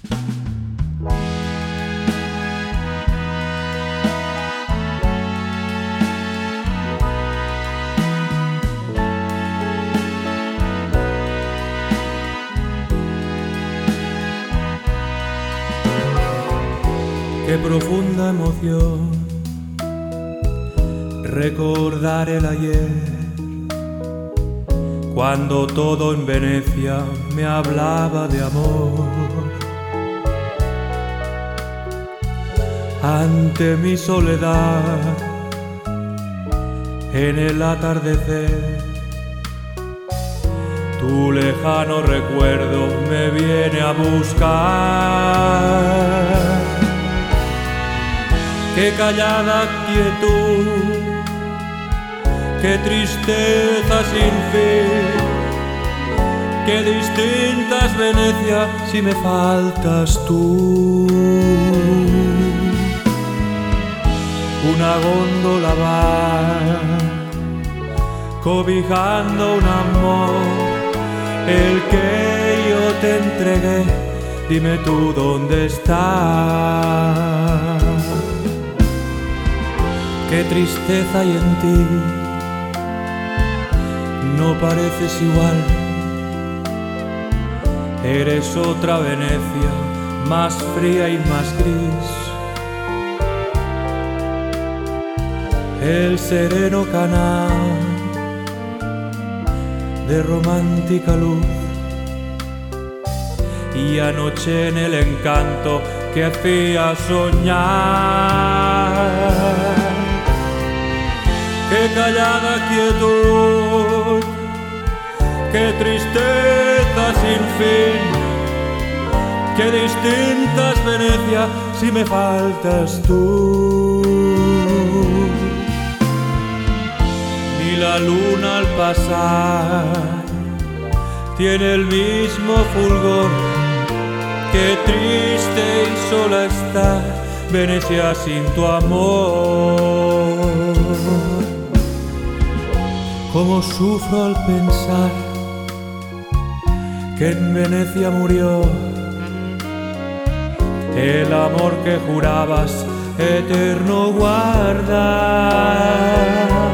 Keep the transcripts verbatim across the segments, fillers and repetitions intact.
Qué profunda emoción recordar el ayer, cuando todo en Venecia me hablaba de amor. Ante mi soledad, en el atardecer, tu lejano recuerdo me viene a buscar. Qué callada quietud, qué tristeza sin fin, qué distintas Venecia si me faltas tú. Una góndola va cobijando un amor, el que yo te entregué, dime tú dónde estás. Qué tristeza hay en ti, no pareces igual. Eres otra Venecia, más fría y más gris. El sereno canal de romántica luz, y anoche en el encanto que hacía soñar. Qué callada quietud, qué tristeza sin fin, qué distintas Venecia si me faltas tú. Ni la luna al pasar tiene el mismo fulgor, qué triste y sola está Venecia sin tu amor. Cómo sufro al pensar que en Venecia murió el amor que jurabas eterno guardar.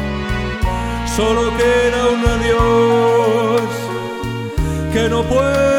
Solo queda un adiós que no puedo